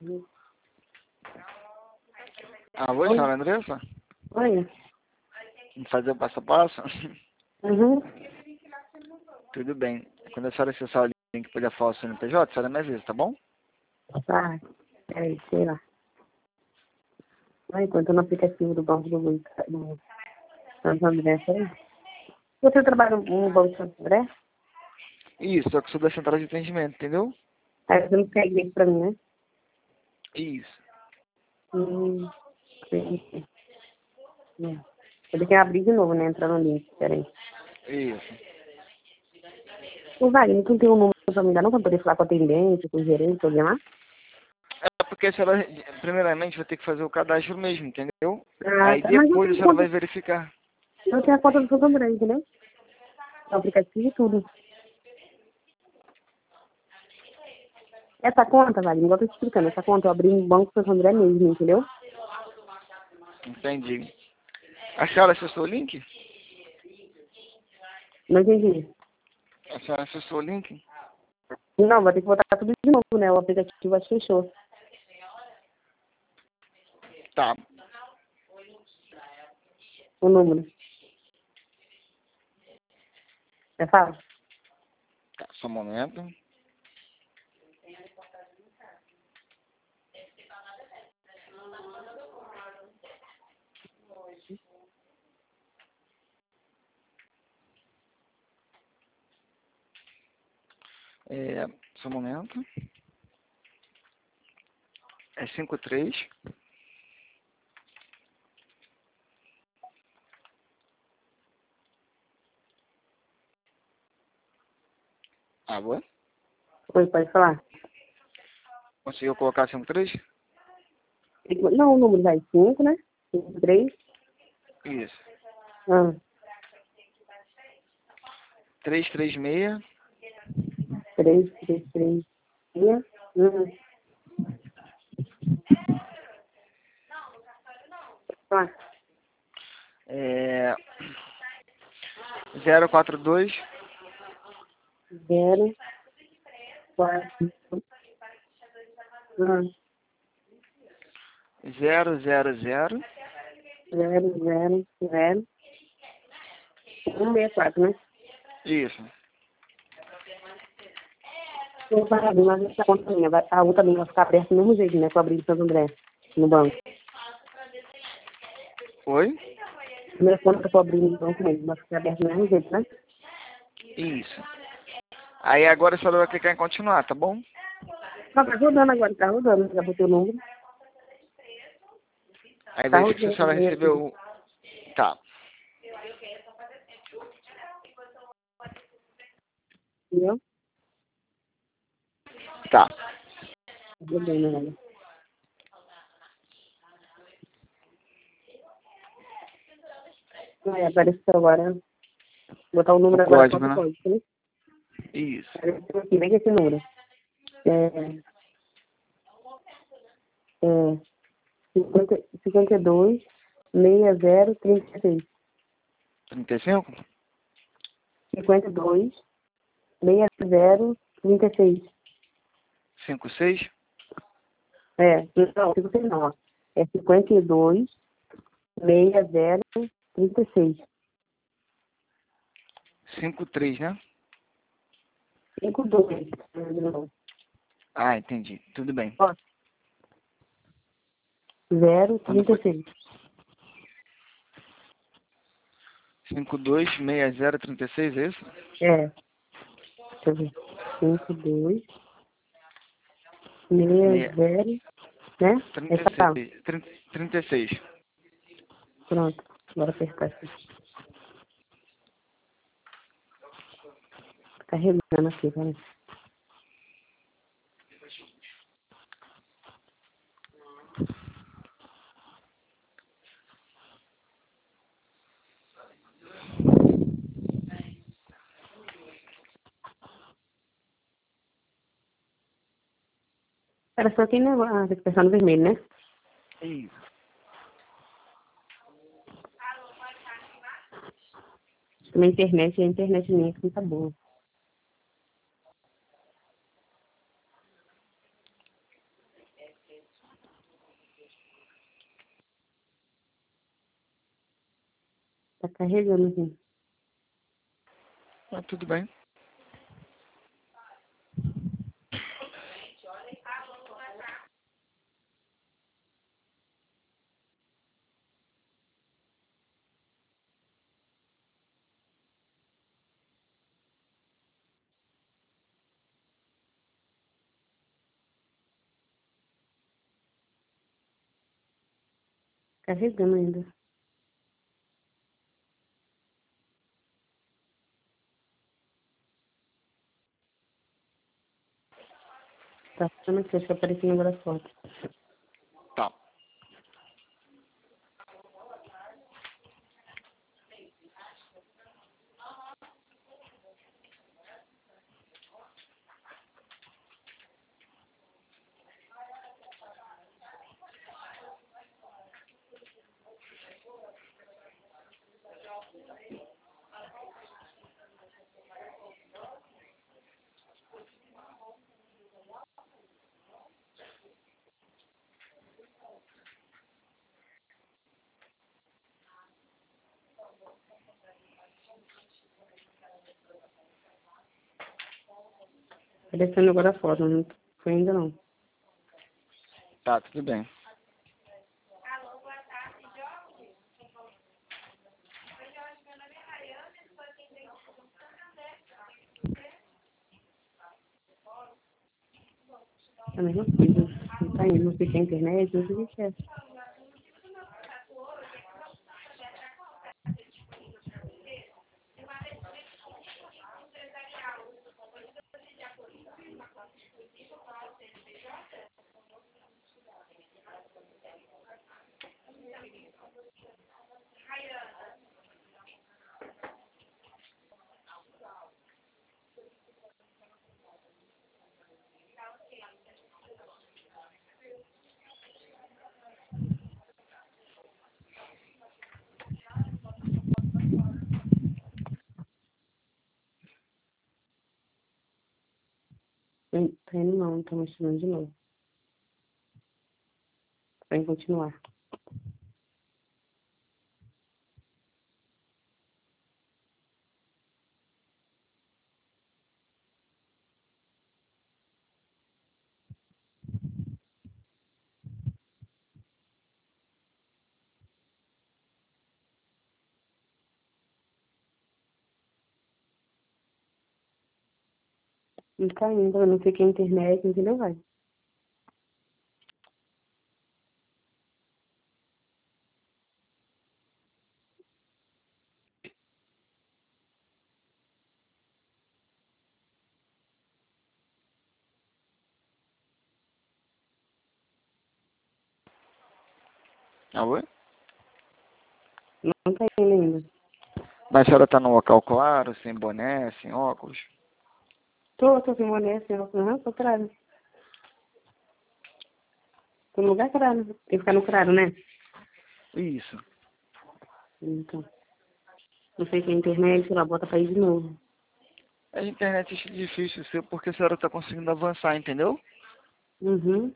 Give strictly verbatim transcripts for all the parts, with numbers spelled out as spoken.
Alô, senhora Andressa? Oi. Vamos fazer o passo a passo? Uhum. Tudo bem. Quando a senhora acessar o link para falar o C N P J, a senhora me avisa, tá bom? Tá. Peraí, sei lá. Vai, enquanto no aplicativo do Banco do do Santo André, peraí. Você trabalha no Banco do Santo André? Isso, só que eu sou da central de atendimento, entendeu? Aí você não quer ir pra mim, né? Isso. Hum. Sim. É. Eu tenho que abrir de novo, né? Entrar no link, peraí. Isso. Ô, Wagner, tu não tem um número pra me dar não pra poder falar com o atendente, com o gerente, alguém lá? É porque a senhora, primeiramente, vai ter que fazer o cadastro mesmo, entendeu? Ah, Aí tá. Mas eu depois a tenho senhora conta, vai verificar. eu tenho a conta do Santo André, entendeu? O aplicativo e tudo. Essa conta, Wagner, igual eu tô te explicando, essa conta eu abri no Banco Santo André mesmo, entendeu? Entendi. A senhora acessou o link? Não entendi. A senhora acessou o link? Não, vai ter que botar tudo de novo, né? O aplicativo acho que fechou. Tá. O número. Você fala? Tá, só um momento. É, só um momento. É cinco três. Alô? Oi, pode falar? Conseguiu colocar cinco três? Não, o número vai cinco, né? cinco, três. Isso. Ah, três três seis. três, três, três. Uhum. Ah, É, zero quatro dois. zero, quatro. Ah, Zero zero zero. zero, zero, zero. Um, seis, quatro, né? Isso. Eu vou abrir, mas essa conta minha, vai- a outra minha vai ficar aberta do mesmo jeito, né? Que eu abri de Santo André, no banco. Oi? A primeira conta que eu abri no banco mesmo, vai ficar aberta do mesmo jeito, né? Isso. Aí agora a senhora vai clicar em continuar, tá bom? Não, tá rodando agora, tá rodando. Já botei o número. Aí Tá verifica se a rodando senhora também aqui. recebeu o... Tá. Entendeu? Tá. Tá rodando, né? Aí apareceu agora. Botar o O número agora só código, do né? código, né? Isso. Apareceu aqui, vem esse número. É, é, cinquenta, cinquenta e dois, sessenta, trinta e seis. trinta e cinco? cinquenta e dois, sessenta, trinta e seis. cinquenta e seis? É, não, cinquenta e seis não, ó. É cinquenta e dois, sessenta, trinta e seis. cinquenta e três, né? cinquenta e dois. Ah, entendi. Tudo bem. Ó, zero, Quando trinta foi? e seis. cinquenta e dois, sessenta, trinta e seis, é isso? É, deixa eu ver. cinquenta e dois, Meia- sessenta, né? Aí tá, trinta e seis. trinta, trinta e seis. pronto. Bora apertar aqui. Tá carregando aqui, peraí. Era só quem levou, ah, tem que apertar no vermelho, né? Isso. Na internet, a internet minha que não tá boa. Tá carregando aqui. Ah, tudo bem. Carregando ainda. Tá ficando aqui, acho que apareceu agora a foto. Tá. Aparecendo agora a foto, não foi ainda não. Tá, tudo bem. É a mesma coisa. Não tá indo, não fica a internet, não sei o que é. Tá indo não, tá mostrando de novo. Vai continuar. Não tá indo, eu não fica a internet, entendeu? Vai. Alô? Não tá indo ainda. Mas a senhora tá num local claro, sem boné, sem óculos? Tô, tô sem boné, sem óculos, aham, tô claro. Tô no lugar claro. Tem que ficar no claro, né? Isso. Então. Não sei se a internet, ela bota pra ir de novo. A internet é difícil ser porque a senhora tá conseguindo avançar, entendeu? Uhum.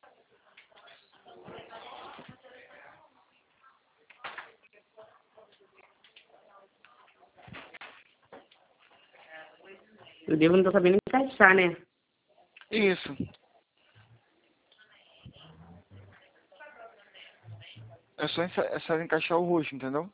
Eu devo não tô sabendo encaixar, né? Isso. É só, ensa- é só encaixar o rosto, entendeu?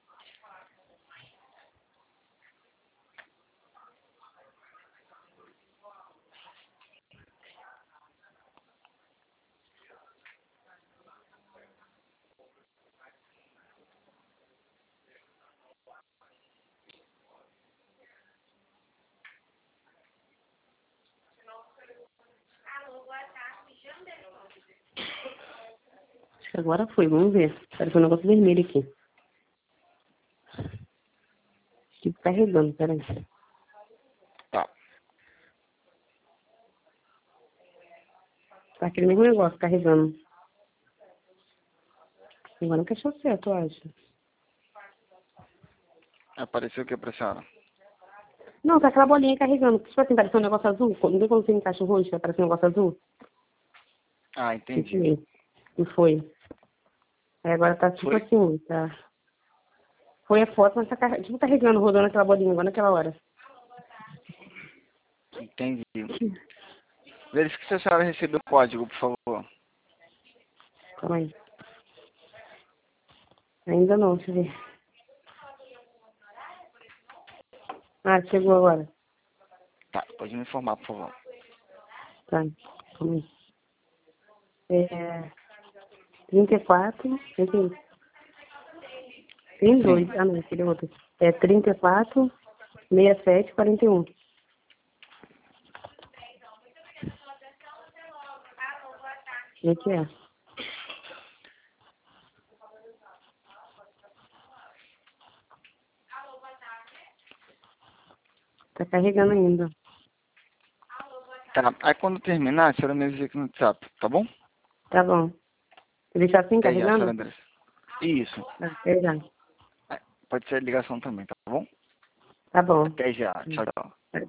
Acho que agora foi, vamos ver. Espera que o negócio vermelho aqui. Fico carregando, peraí. Tá. Tá aquele mesmo negócio, carregando. Agora encaixou certo, eu acho. Apareceu o que pra senhora? Não, tá aquela bolinha carregando. Tipo assim, parece um negócio azul. Não vê quando você encaixa o rosto, aparece um negócio azul? Ah, entendi. Entendi. E foi. Aí agora tá tipo Foi? assim, tá. Foi a foto, mas tá car- tipo carregando, rodando aquela bolinha igual naquela hora. Entendi. Verifique se a senhora recebeu o código, por favor. Calma aí. Ainda não, deixa eu ver. Ah, chegou agora. Tá, pode me informar, por favor. Tá, calma aí. É. trinta e quatro. Tem Tem dois. Ah, não, aquele é outro. É trinta e quatro, sessenta e sete, quarenta e um. E aqui é. Tá carregando ainda. Tá, aí quando terminar, a senhora me avisa aqui no WhatsApp, tá bom? Tá bom. Deixar assim Até já, senhora carregando? Andressa. Isso. Tá, até já. Pode ser ligação também, tá bom? Tá bom. Até já. Tchau, tchau.